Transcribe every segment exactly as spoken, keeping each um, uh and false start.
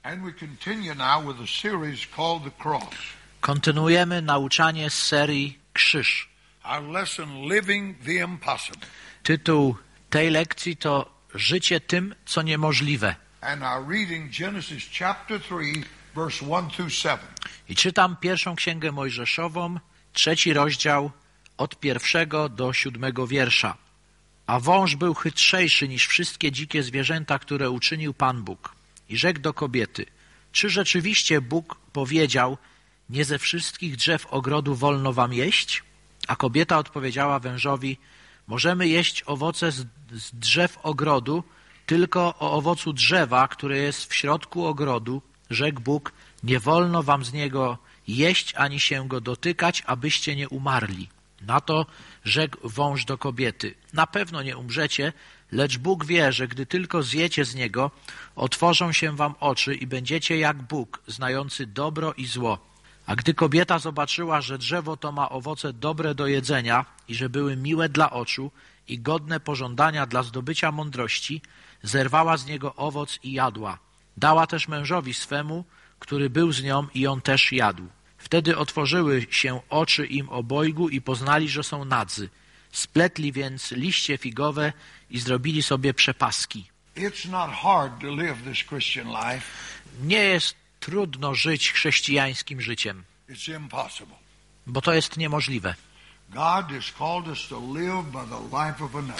And we continue now with a series called The Cross. Kontynuujemy nauczanie z serii Krzyż. Our lesson, Living the Impossible. Tytuł tej lekcji to Życie tym, co niemożliwe. And our reading Genesis chapter three, verse one through seven. I czytam pierwszą księgę Mojżeszową, trzeci rozdział, od pierwszego do siódmego wiersza. A wąż był chytrzejszy niż wszystkie dzikie zwierzęta, które uczynił Pan Bóg. I rzekł do kobiety, czy rzeczywiście Bóg powiedział, nie ze wszystkich drzew ogrodu wolno wam jeść? A kobieta odpowiedziała wężowi, możemy jeść owoce z, z drzew ogrodu, tylko o owocu drzewa, które jest w środku ogrodu, rzekł Bóg, nie wolno wam z niego jeść, ani się go dotykać, abyście nie umarli. Na to rzekł wąż do kobiety, na pewno nie umrzecie, lecz Bóg wie, że gdy tylko zjecie z niego, otworzą się wam oczy i będziecie jak Bóg, znający dobro i zło. A gdy kobieta zobaczyła, że drzewo to ma owoce dobre do jedzenia i że były miłe dla oczu i godne pożądania dla zdobycia mądrości, zerwała z niego owoc i jadła. Dała też mężowi swemu, który był z nią i on też jadł. Wtedy otworzyły się oczy im obojgu i poznali, że są nadzy. Spletli więc liście figowe i zrobili sobie przepaski. It's not hard to live this Christian life. Nie jest trudno żyć chrześcijańskim życiem, It's impossible. bo to jest niemożliwe. God has called us to live by the life of another.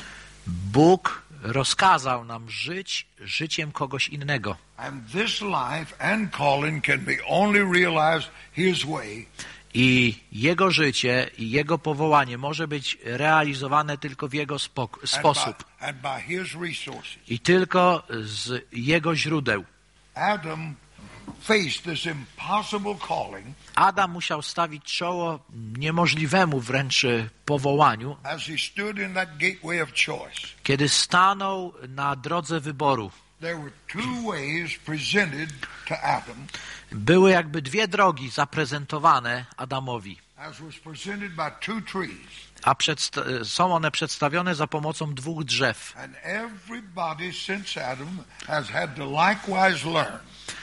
Bóg rozkazał nam żyć życiem kogoś innego. And this life and calling can be only realized His way. I Jego życie i Jego powołanie może być realizowane tylko w Jego spok- sposób. And by, and by His resources. I tylko z Jego źródeł. Adam faced this impossible calling Adam musiał stawić czoło niemożliwemu wręcz powołaniu, as he stood in that gateway of choice. kiedy stanął na drodze wyboru. There were two ways presented to Adam, Były jakby dwie drogi zaprezentowane Adamowi, as was presented by two trees. a przedsta- są one przedstawione za pomocą dwóch drzew. And everybody since Adam has had to likewise learn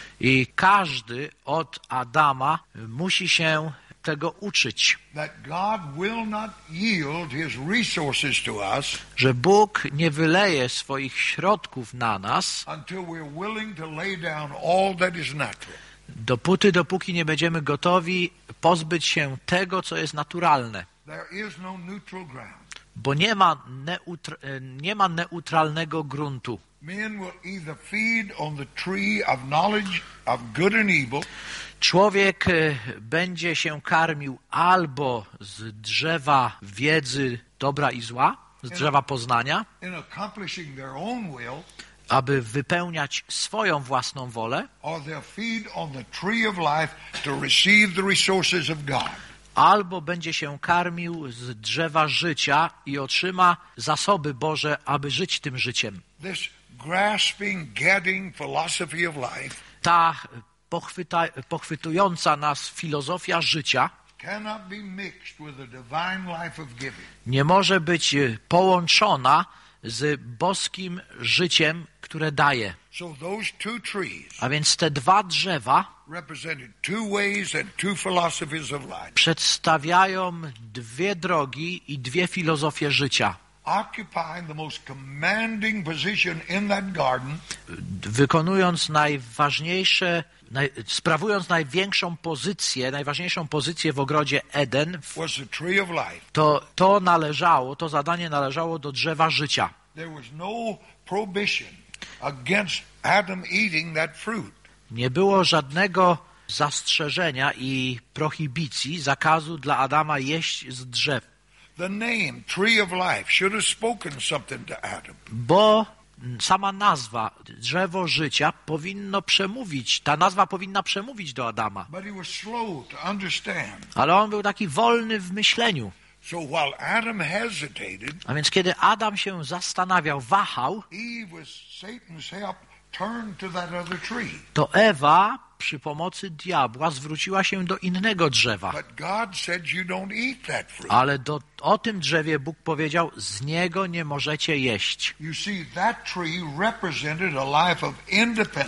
I każdy od Adama musi się tego uczyć, that God will not yield His resources to us że Bóg nie wyleje swoich środków na nas, until we're willing to lay down all that is natural. dopóty, dopóki nie będziemy gotowi pozbyć się tego, co jest naturalne. There is no neutral ground. Bo nie ma, neutr- nie ma neutralnego gruntu. Men will either feed on the tree of knowledge of good and evil, Człowiek e, będzie się karmił albo z drzewa wiedzy dobra i zła, z drzewa poznania, in accomplishing their own will, aby wypełniać swoją własną wolę, or they'll feed on the tree of life to receive the resources of God. albo będzie się karmił z drzewa życia i otrzyma zasoby Boże, aby żyć tym życiem. This grasping, getting philosophy of life Ta pochwyta, pochwytująca nas filozofia życia cannot be mixed with the divine life of giving. nie może być połączona z boskim życiem, które daje. So those two trees A więc te dwa drzewa represented two ways and two philosophies of life, przedstawiają dwie drogi i dwie filozofie życia, occupying the most commanding position in that garden wykonując najważniejsze, naj, sprawując największą pozycję, najważniejszą pozycję w ogrodzie Eden. was the tree of life. To, to należało, to zadanie należało do drzewa życia. There was no prohibition against Adam eating that fruit. Nie było żadnego zastrzeżenia i prohibicji, zakazu dla Adama jeść z drzew, The name tree of life should have spoken something to Adam. bo sama nazwa drzewo życia powinno przemówić, ta nazwa powinna przemówić do Adama. But he was slow to understand. Ale on był taki wolny w myśleniu. So while Adam hesitated, A więc kiedy Adam się zastanawiał, wahał, Eve with Satan's help turned to that other tree. to Ewa przy pomocy diabła zwróciła się do innego drzewa. But God said you don't eat that fruit. Ale do, o tym drzewie Bóg powiedział, z niego nie możecie jeść. You see, that tree represented a life of independence.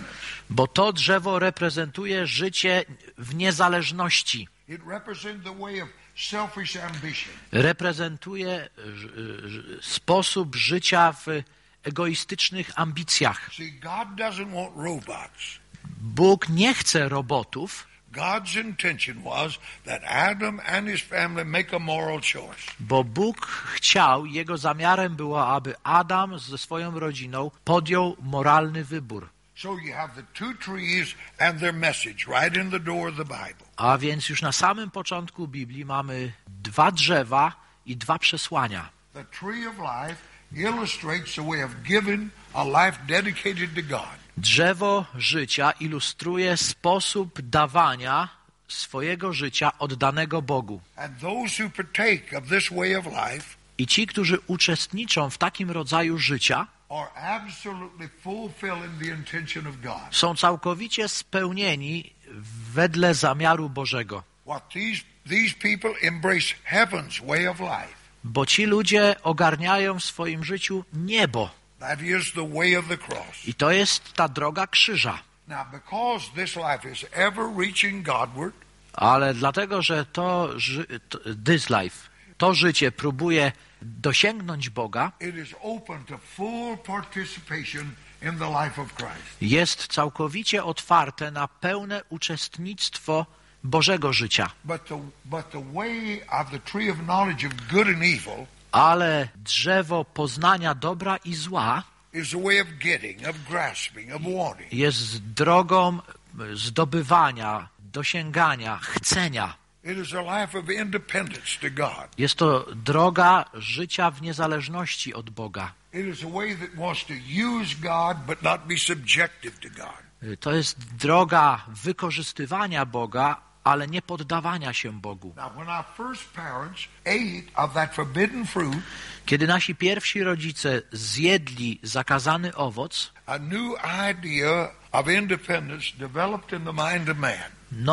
Bo to drzewo reprezentuje życie w niezależności. It represents the way of selfish ambition. Reprezentuje sposób życia w egoistycznych ambicjach. See, God doesn't want robots. Bóg nie chce robotów, God's intention was that Adam and his family make a moral choice. bo Bóg chciał, jego zamiarem było, aby Adam ze swoją rodziną podjął moralny wybór. So you have the two trees and their message right in the door of the Bible. A więc już na samym początku Biblii mamy dwa drzewa i dwa przesłania. The tree of life illustrates the way of giving a life dedicated to God. Drzewo życia ilustruje sposób dawania swojego życia oddanego Bogu. And those who partake of this way of life I ci, którzy uczestniczą w takim rodzaju życia, are absolutely fulfilling the intention of God. są całkowicie spełnieni wedle zamiaru Bożego. What these these people embrace heaven's way of life. Bo ci ludzie ogarniają w swoim życiu niebo. That is the way of the cross. I to jest ta droga krzyża. Now, because this life is ever reaching Godward, Ale dlatego, że to, ży- to this life, to życie próbuje dosięgnąć Boga, it is open to full participation in the life of Christ. jest całkowicie otwarte na pełne uczestnictwo Bożego życia. But the but the way of the tree of knowledge of good and evil Ale drzewo poznania dobra i zła is a way of getting, of grasping, of wanting. jest drogą zdobywania, dosięgania, chcenia. It is a life of independence to God. Jest to droga życia w niezależności od Boga. It is a way that wants to use God but not be subjective to God. To jest droga wykorzystywania Boga, ale nie poddawania się Bogu. Now, when our first parents ate of that forbidden fruit, Kiedy nasi pierwsi rodzice zjedli zakazany owoc, a new idea of independence developed in the mind of man.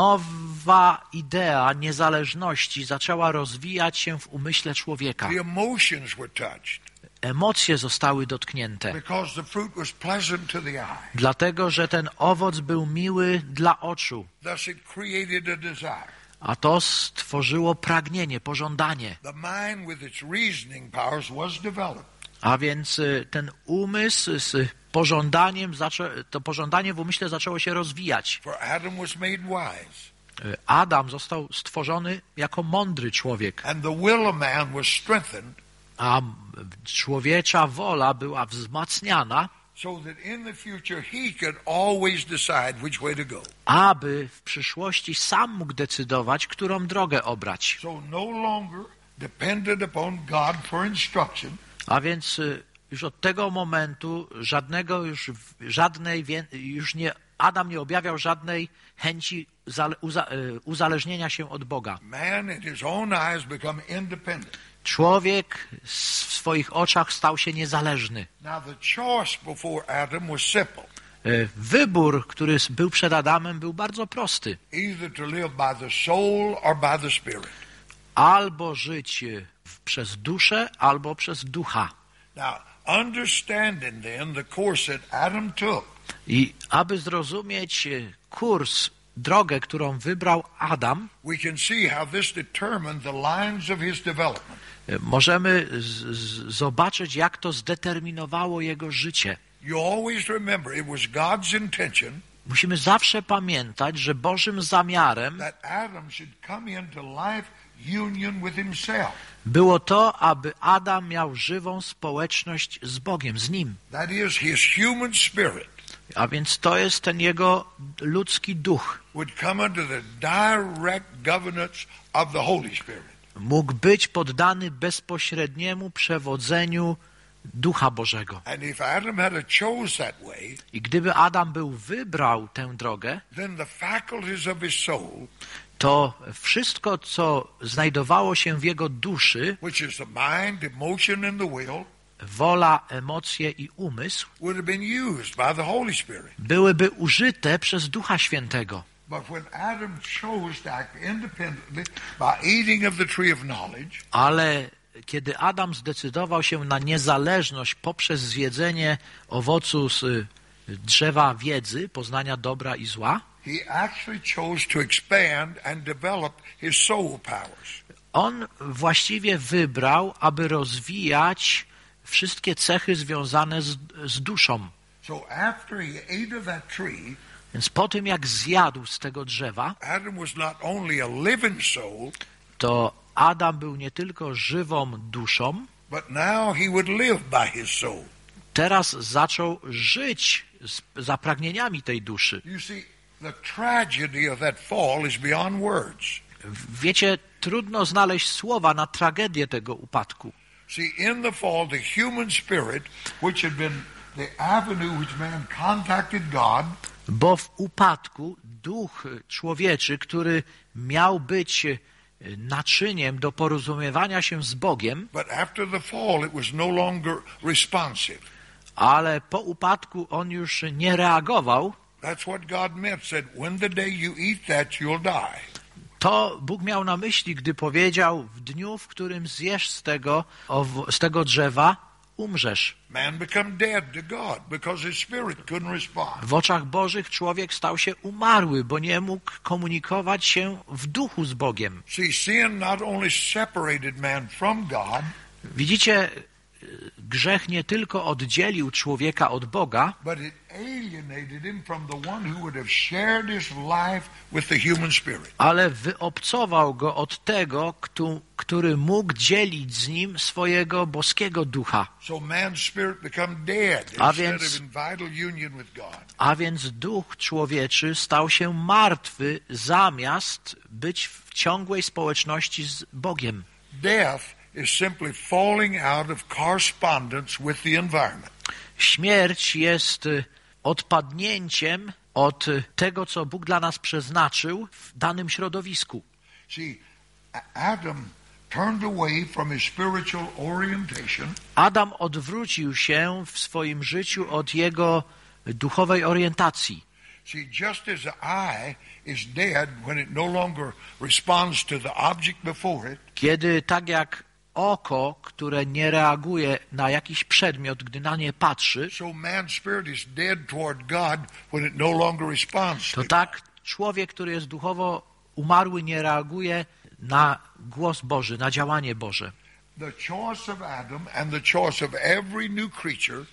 nowa idea niezależności zaczęła rozwijać się w umyśle człowieka. The emotions were touched Emocje zostały dotknięte, because the fruit was pleasant to the eye. dlatego że ten owoc był miły dla oczu, Thus it created a desire. a to stworzyło pragnienie, pożądanie. The mind with its reasoning powers was developed. A więc y, ten umysł z pożądaniem, zaczę, to pożądanie w umyśle zaczęło się rozwijać. For Adam was made wise, Y, Adam został stworzony jako mądry człowiek, and the will of man was strengthened, a człowiecza wola była wzmacniana, so that in the future he could always decide which way to go. aby w przyszłości sam mógł decydować, którą drogę obrać. So no longer depended upon God for instruction, A więc y, już od tego momentu żadnego już, żadnej, wię- już nie, Adam nie objawiał żadnej chęci zale, uza, y, uzależnienia się od Boga. man in his own eyes become independent. Człowiek w swoich oczach stał się niezależny. Now the choice before Adam was simple. Y, Wybór, który był przed Adamem, był bardzo prosty. Either to live by the soul or by the spirit. Albo żyć y, w- przez duszę, albo przez ducha. Now, understanding then the course that Adam took, I aby zrozumieć y, kurs, drogę, którą wybrał Adam, we can see how this determined the lines of his development. y, możemy z, z, zobaczyć, jak to zdeterminowało jego życie. You always remember it was God's intention Musimy zawsze pamiętać, że Bożym zamiarem that Adam should come into life union with himself. było to, aby Adam miał żywą społeczność z Bogiem, z Nim. That is, his human spirit A więc to jest ten jego ludzki duch. would come under the direct governance of the Holy Spirit. Mógł być poddany bezpośredniemu przewodzeniu Ducha Bożego. And if Adam had a chose that way, I gdyby Adam był wybrał tę drogę, then the faculties of his soul, to wszystko, co znajdowało się w jego duszy, which is the mind, emotion, and the will, wola, emocje i umysł, would have been used by the Holy Spirit. byłyby użyte przez Ducha Świętego. But when Adam chose to act independently by eating of the tree of knowledge, Ale kiedy Adam zdecydował się na niezależność poprzez zjedzenie owocu z drzewa wiedzy, poznania dobra i zła, he actually chose to expand and develop his soul powers. on właściwie wybrał, aby rozwijać wszystkie cechy związane z, z duszą. So after he ate of that tree, Więc po tym, jak zjadł z tego drzewa, Adam was not only a living soul, to Adam był nie tylko żywą duszą, but now he would live by his soul. teraz zaczął żyć z zapragnieniami tej duszy. You see, the tragedy of that fall is beyond words. Wiecie, trudno znaleźć słowa na tragedię tego upadku. See, in the fall, the human spirit, which had been the avenue which man contacted God, Bo w upadku duch człowieczy, który miał być naczyniem do porozumiewania się z Bogiem, but after the fall, it was no longer responsive. ale po upadku on już nie reagował, That's what God meant, said, when the day you eat that, you'll die. to Bóg miał na myśli, gdy powiedział, w dniu, w którym zjesz z tego, owo- z tego drzewa, umrzesz. Man become dead to God because his spirit couldn't respond. W oczach Bożych człowiek stał się umarły, bo nie mógł komunikować się w duchu z Bogiem. See, sin not only separated man from God, Widzicie, grzech nie tylko oddzielił człowieka od Boga, but it alienated him from the one who would have shared his life with the human spirit. ale wyobcował go od tego, kto, który mógł dzielić z nim swojego boskiego ducha. So man's spirit become dead A instead więc- of in vital union with God. A więc duch człowieczy stał się martwy, zamiast być w ciągłej społeczności z Bogiem. Death is simply falling out of correspondence with the environment. Śmierć jest y, odpadnięciem od y, tego, co Bóg dla nas przeznaczył w danym środowisku. See, A- Adam turned away from his spiritual orientation Adam odwrócił się w swoim życiu od jego duchowej orientacji. See, just as the eye is dead when it no longer responds to the object before it, Kiedy tak jak oko, które nie reaguje na jakiś przedmiot, gdy na nie patrzy, so man's spirit is dead toward God when it no longer responds to to God. tak człowiek, który jest duchowo umarły, nie reaguje na głos Boży, na działanie Boże. The choice of Adam and the choice of every new creature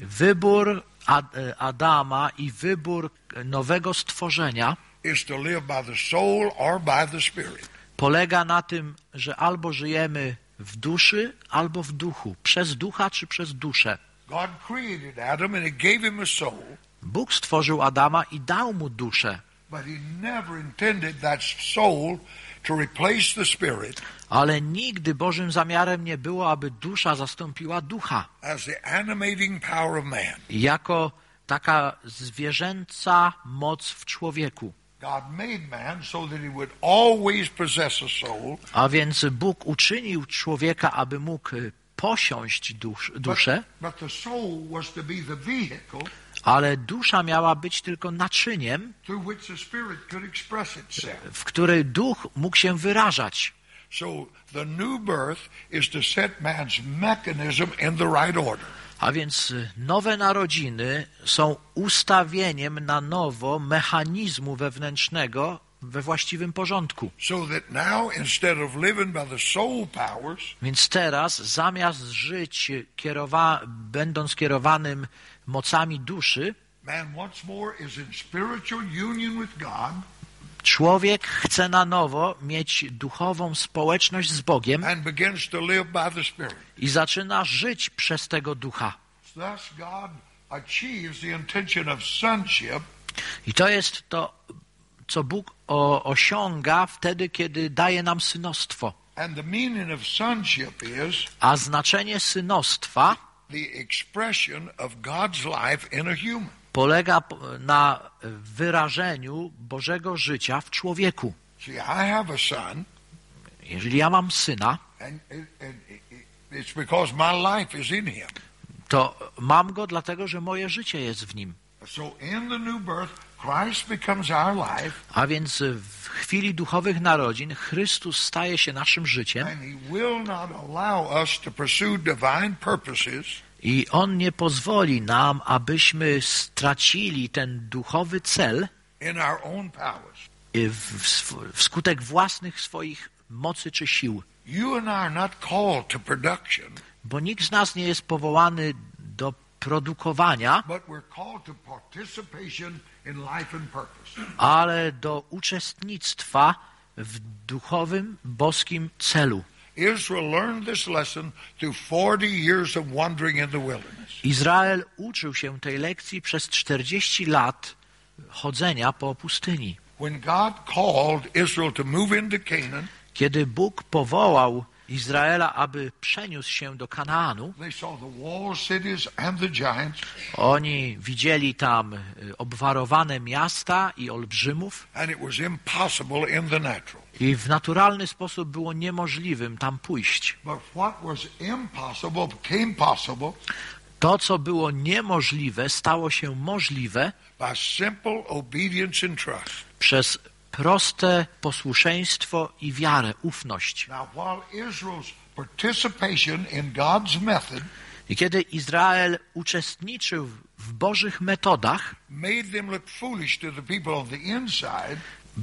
Wybór Ad- Adama i wybór nowego stworzenia is to live by the soul or by the spirit. polega na tym, że albo żyjemy w duszy, albo w duchu. Przez ducha czy przez duszę. God created Adam and he gave him a soul, Bóg stworzył Adama i dał mu duszę, but he never intended that soul to replace the spirit ale nigdy Bożym zamiarem nie było, aby dusza zastąpiła ducha. as the animating power of man. Jako taka zwierzęca moc w człowieku. God made man so that he would always possess a soul, A więc Bóg uczynił człowieka, aby mógł posiąść dusz, but, duszę, but the soul was to be the vehicle ale dusza miała być tylko naczyniem, through which the spirit could express itself. w której duch mógł się wyrażać. So the new birth is to set man's mechanism in the right order. A więc nowe narodziny są ustawieniem na nowo mechanizmu wewnętrznego we właściwym porządku. So that now, instead of living by the soul powers, Więc teraz, zamiast żyć kierowa- będąc kierowanym mocami duszy, man once more is in spiritual union with God człowiek chce na nowo mieć duchową społeczność z Bogiem and begins to live by the Spirit. i zaczyna żyć przez tego ducha. Thus God achieves the intention of sonship I to jest to, co Bóg o, osiąga wtedy, kiedy daje nam synostwo. and the meaning of sonship is A znaczenie synostwa the expression of God's life in a human. polega p- na wyrażeniu Bożego życia w człowieku. See, I have a son, Jeżeli ja mam syna, and it, it, it, it's because my life is in him. to mam go dlatego, że moje życie jest w nim. So in the new birth, Christ becomes our life, A więc w chwili duchowych narodzin Chrystus staje się naszym życiem and he will not allow us to pursue divine purposes I On nie pozwoli nam, abyśmy stracili ten duchowy cel in our own powers. w, wskutek własnych swoich mocy czy sił. You and I are not called to production, Bo nikt z nas nie jest powołany do produkowania, but we're called to participation in life and purpose. ale do uczestnictwa w duchowym, boskim celu. Israel learned this lesson through forty years of wandering in the wilderness. Izrael uczył się tej lekcji przez czterdzieści lat chodzenia po pustyni. When God called Israel to move into Canaan, Kiedy Bóg powołał Izraela, aby przeniósł się do Kanaanu, they saw the walled cities and the giants, oni widzieli tam y, obwarowane miasta i olbrzymów and it was impossible in the natural. i w naturalny sposób było niemożliwym tam pójść. But what was impossible became possible To, co było niemożliwe, stało się możliwe by simple obedience and trust. przez proste posłuszeństwo i wiarę, ufność. Now, while Israel's participation in God's method I kiedy Izrael uczestniczył w Bożych metodach, made them look foolish to the people on the inside,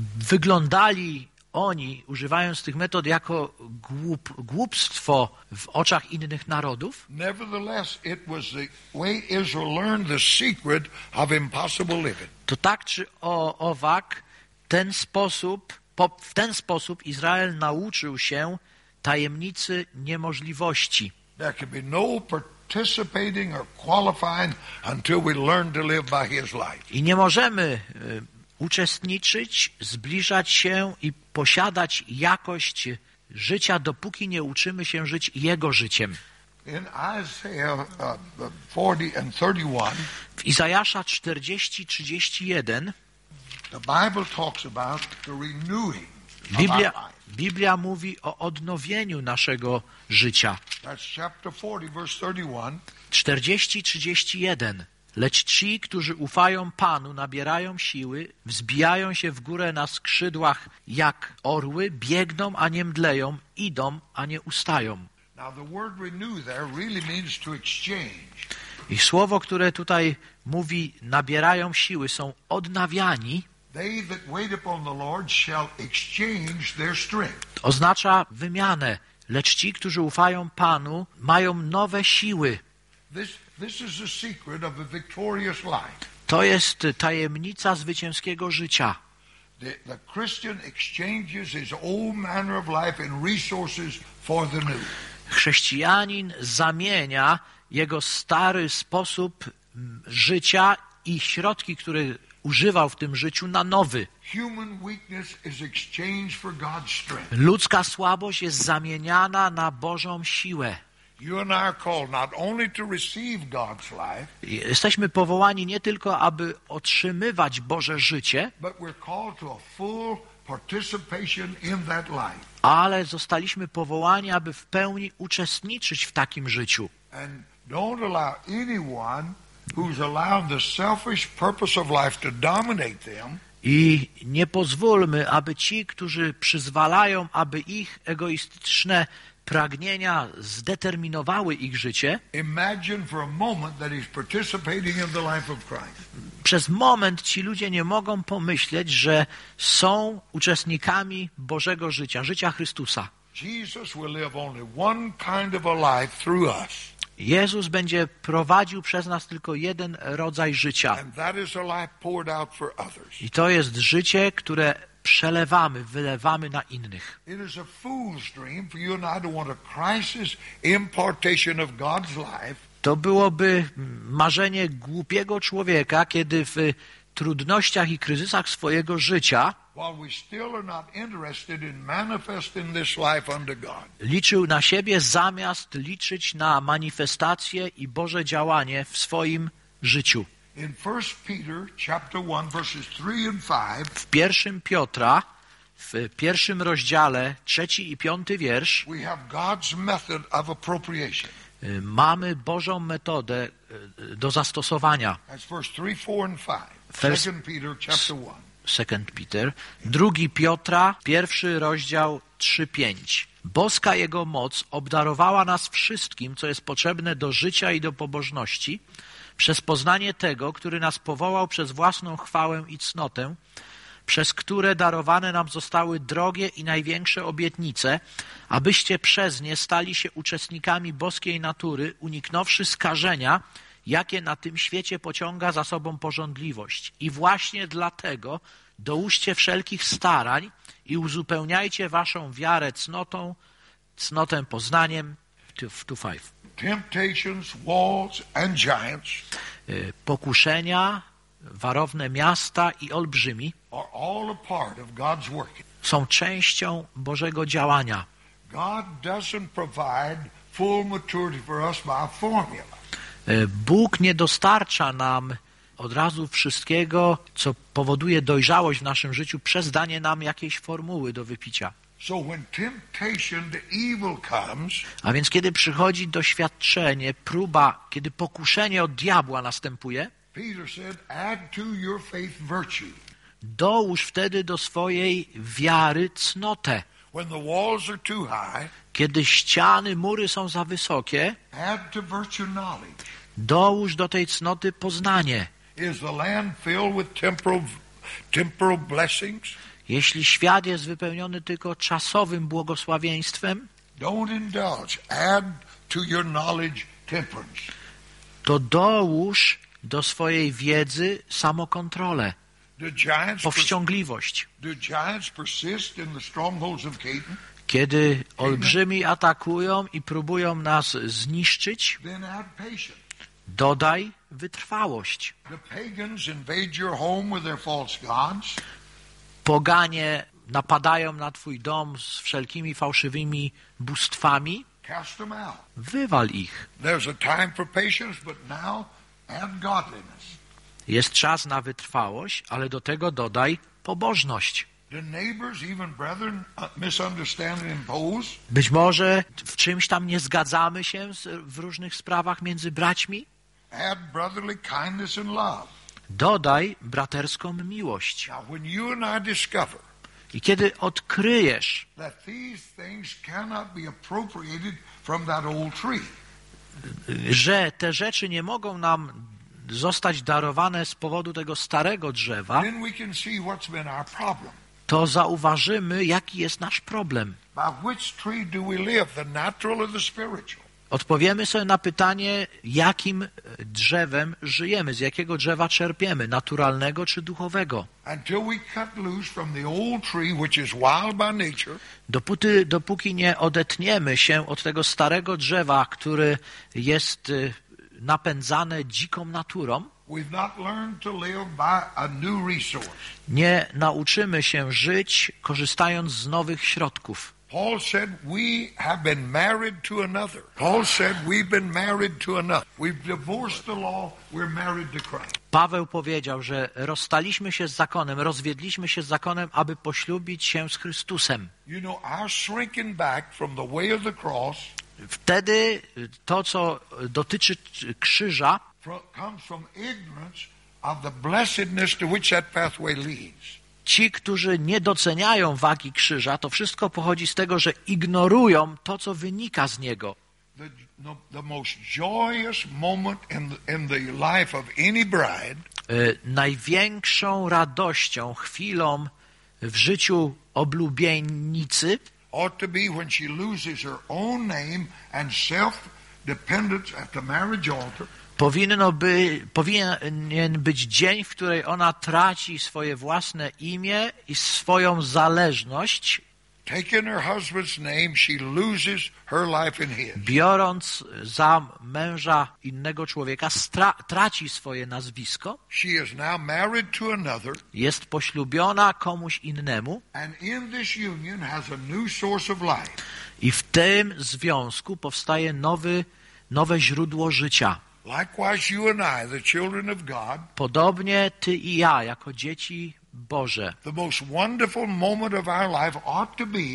wyglądali oni, używając tych metod, jako głup, głupstwo w oczach innych narodów, nevertheless, it was the way Israel learned the secret of impossible living. to tak czy o, owak, ten sposób, po, w ten sposób Izrael nauczył się tajemnicy niemożliwości. There can be no participating or qualifying until we learn to live by His life. I nie możemy y, uczestniczyć, zbliżać się i posiadać jakość życia, dopóki nie uczymy się żyć Jego życiem. In Isaiah uh, forty and thirty-one, W Izajasza czterdzieści trzydzieści jeden the Bible talks about the renewing of Biblia, our life. Biblia mówi o odnowieniu naszego życia. That's chapter forty, verse thirty-one. czterdzieści trzydzieści jeden. Lecz ci, którzy ufają Panu, nabierają siły, wzbijają się w górę na skrzydłach jak orły, biegną, a nie mdleją, idą, a nie ustają. Now the word renew there really means to exchange. I słowo, które tutaj mówi, nabierają siły, są odnawiani, They that wait upon the Lord shall exchange their strength. oznacza wymianę. Lecz ci, którzy ufają Panu, mają nowe siły. This, this is the secret of a victorious life. To jest tajemnica zwycięskiego życia. The, the Christian exchanges his old manner of life and resources for the new. Chrześcijanin zamienia jego stary sposób życia i środki, które używał w tym życiu, na nowy. Human weakness is exchanged for God's strength. Ludzka słabość jest zamieniana na Bożą siłę. You and I are called not only to receive God's life, Jesteśmy powołani nie tylko, aby otrzymywać Boże życie, but we're called to a full participation in that life. ale zostaliśmy powołani, aby w pełni uczestniczyć w takim życiu. And don't allow anyone who's allowed the selfish purpose of life to dominate them I nie pozwólmy, aby ci, którzy przyzwalają, aby ich egoistyczne pragnienia zdeterminowały ich życie, imagine for a moment that he's participating in the life of Christ. przez moment ci ludzie nie mogą pomyśleć, że są uczestnikami Bożego życia, życia Chrystusa. Jesus will live only one kind of a life through us. Jezus będzie prowadził przez nas tylko jeden rodzaj życia. And that is a life poured out for others. I to jest życie, które przelewamy, wylewamy na innych. It is a fool's dream for you and I to want a crisis impartation of God's life To byłoby marzenie głupiego człowieka, kiedy w trudnościach i kryzysach swojego życia while we still are not interested in manifesting this life unto God. liczył na siebie, zamiast liczyć na manifestację i Boże działanie w swoim życiu. In First Peter chapter one verses three and five, W pierwszym Piotra, w pierwszym rozdziale, trzeci i piąty wiersz, we have God's method of appropriation. y, mamy Bożą metodę y, do zastosowania. That's verse three, four and five. First- Second Peter chapter one. Second Peter. Drugi Piotra, pierwszy rozdział, trzy, pięć. Boska Jego moc obdarowała nas wszystkim, co jest potrzebne do życia i do pobożności, przez poznanie Tego, który nas powołał przez własną chwałę i cnotę, przez które darowane nam zostały drogie i największe obietnice, abyście przez nie stali się uczestnikami boskiej natury, uniknąwszy skażenia, jakie na tym świecie pociąga za sobą pożądliwość. I właśnie dlatego dołóżcie wszelkich starań i uzupełniajcie waszą wiarę cnotą, cnotę poznaniem. Two, five. Temptations, walls and giants pokuszenia, warowne miasta i olbrzymi are all a part of God's working. są częścią Bożego działania. God doesn't provide full maturity for us by a formula. Bóg nie dostarcza nam od razu wszystkiego, co powoduje dojrzałość w naszym życiu, przez danie nam jakiejś formuły do wypicia. So when temptation to evil comes, a więc kiedy przychodzi doświadczenie, próba, kiedy pokuszenie od diabła następuje, Peter said, add to your faith virtue. Dołóż wtedy do swojej wiary cnotę. When the walls are too high, kiedy ściany, mury są za wysokie, add to virtue knowledge. Dołóż do tej cnoty poznanie. Is the land filled with temporal, temporal blessings? Jeśli świat jest wypełniony tylko czasowym błogosławieństwem, don't indulge. Add to your knowledge temperance. To dołóż do swojej wiedzy samokontrolę, Do giants powściągliwość. Do giants persist in the strongholds of Canaan? Kiedy olbrzymi atakują i próbują nas zniszczyć, Then add patience. dodaj wytrwałość. The pagans invade your home with their false gods. Poganie napadają na twój dom z wszelkimi fałszywymi bóstwami. Cast them out. Wywal ich. There's a time for patience, but now add godliness. Jest czas na wytrwałość, ale do tego dodaj pobożność. Do neighbors, even brethren, misunderstand and impose? Być może w czymś tam nie zgadzamy się w różnych sprawach między braćmi. Add brotherly kindness and love. Dodaj braterską miłość. Now, when you and I discover I kiedy odkryjesz, that these things cannot be appropriated from that old tree, że te rzeczy nie mogą nam zostać darowane z powodu tego starego drzewa, then we can see what's been our problem. to zauważymy, jaki jest nasz problem. By which tree do we live, the natural or the spiritual? Odpowiemy sobie na pytanie, jakim drzewem żyjemy, z jakiego drzewa czerpiemy, naturalnego czy duchowego. Until we cut loose from the old tree, which is wild by nature, Dopóty, dopóki nie odetniemy się od tego starego drzewa, który jest napędzane dziką naturą, we've not learned to live by a new resource. nie nauczymy się żyć, korzystając z nowych środków. Paul said we have been married to another. Paul said we've been married to another. We've divorced the law, we're married to Christ. Paweł powiedział, że rozstaliśmy się z zakonem, rozwiedliśmy się z zakonem, aby poślubić się z Chrystusem. You know, our shrinking back from the way of the cross Wtedy to, co dotyczy krzyża, comes from ignorance of the blessedness to which that pathway leads. Ci, którzy nie doceniają wagi krzyża, to wszystko pochodzi z tego, że ignorują to, co wynika z niego. The, the, the most joyous moment in the, in the life of any bride y, największą radością, chwilą w życiu oblubieńnicy ought to be when she loses her own name and self-dependence at the marriage altar. Powinno by, powinien być dzień, w której ona traci swoje własne imię i swoją zależność. Taking her husband's name, she loses her life in his. Biorąc za męża innego człowieka, stra- traci swoje nazwisko. She is now married to another. Jest poślubiona komuś innemu. And in this union has a new source of life. I w tym związku powstaje nowy, nowe źródło życia. Likewise, you and I, the children of God, Podobnie ty i ja, jako dzieci Boże, the most wonderful moment of our life ought to be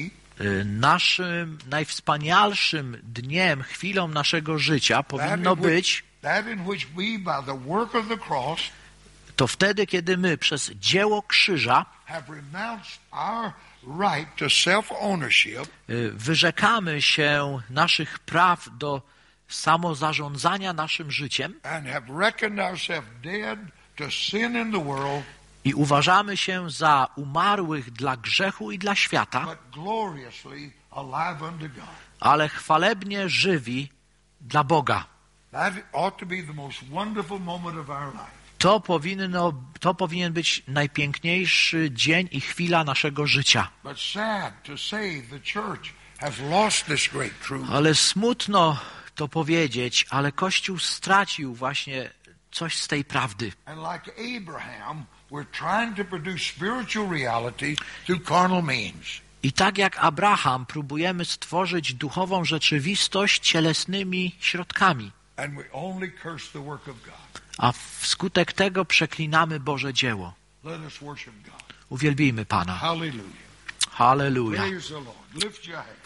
naszym najwspanialszym dniem, chwilą naszego życia powinno być that in which we, by the work of the cross, to wtedy, kiedy my przez dzieło krzyża have renounced our right to self-ownership y, wyrzekamy się naszych praw do samozarządzania naszym życiem and have reckoned ourselves dead to sin in the world, i uważamy się za umarłych dla grzechu i dla świata, but gloriously alive unto God. ale chwalebnie żywi dla Boga. That ought to be the most wonderful moment of our life. To powinno, to powinien być najpiękniejszy dzień i chwila naszego życia. But sad to say the church has lost this great truth. Ale smutno to powiedzieć, ale Kościół stracił właśnie coś z tej prawdy. And like Abraham, we're trying to produce spiritual reality through carnal means. I tak jak Abraham próbujemy stworzyć duchową rzeczywistość cielesnymi środkami, And we only curse the work of God. a wskutek tego przeklinamy Boże dzieło. Let us worship God. Uwielbijmy Pana. Hallelujah. Halleluja. Praise the Lord. Lift your hands.